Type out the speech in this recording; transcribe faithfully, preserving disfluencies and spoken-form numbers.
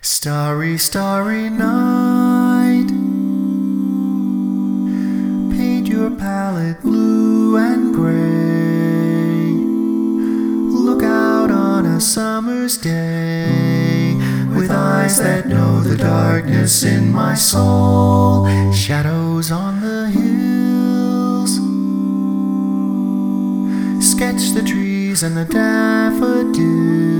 Starry, starry night, paint your palette blue and gray. Look out on a summer's day, with eyes that know the darkness in my soul. Shadows on the hills, sketch the trees and the daffodils.